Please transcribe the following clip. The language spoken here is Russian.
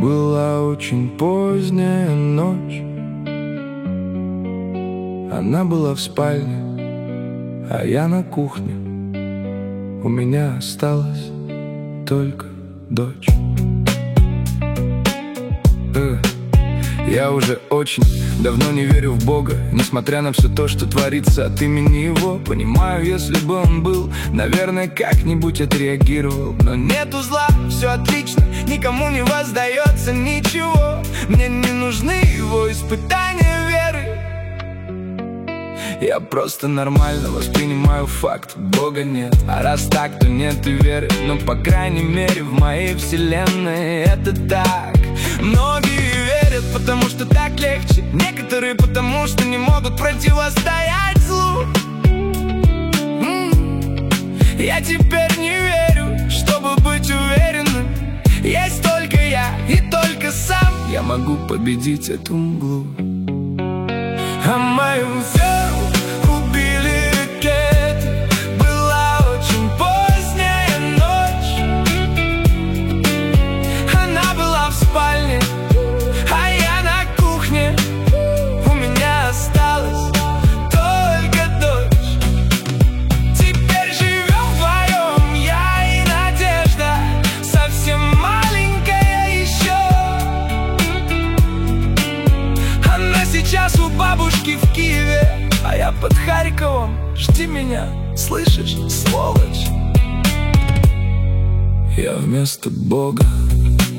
Была очень поздняя ночь. Она была в спальне, а я на кухне. У меня осталась только дочь. Я уже очень давно не верю в Бога, несмотря на все то, что творится от имени Его. Понимаю, если бы Он был, наверное, как-нибудь отреагировал. Но нету зла, все отлично, никому не воздается ничего. Мне не нужны Его испытания веры. Я просто нормально воспринимаю факт: Бога нет. А раз так, то нет и веры. Но, по крайней мере, в моей вселенной это так. Многие верят, потому что так легче. Некоторые потому что не могут противостоять злу. Я теперь не верю, чтобы быть уверенным. Есть только я и только сам. Я могу победить эту мглу. А мою веру убили ракеты. Была очень поздняя ночь. Она была в спальне, а я на кухне. У меня осталась только дочь. Теперь живем вдвоем, я и Надежда, совсем маленькая еще. Она сейчас у бабушки в Киеве, а я под Харьковом. Жди меня, слышишь, сволочь? Я вместо Бога